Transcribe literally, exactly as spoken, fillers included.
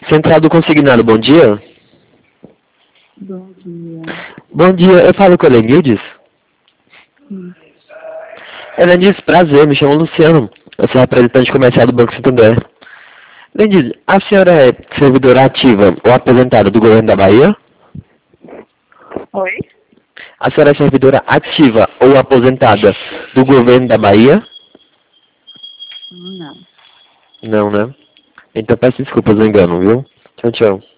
Central do Consignado, bom dia. Bom dia. Bom dia, eu falo com a Lenildes. Sim. Lenildes, prazer, me chamo Luciano. Eu sou representante comercial do Banco Santander. Lenildes, a senhora é servidora ativa ou aposentada do governo da Bahia? Oi? A senhora é servidora ativa ou aposentada do governo da Bahia? Não. Não, né? Então peço desculpas do engano, viu? Tchau, tchau.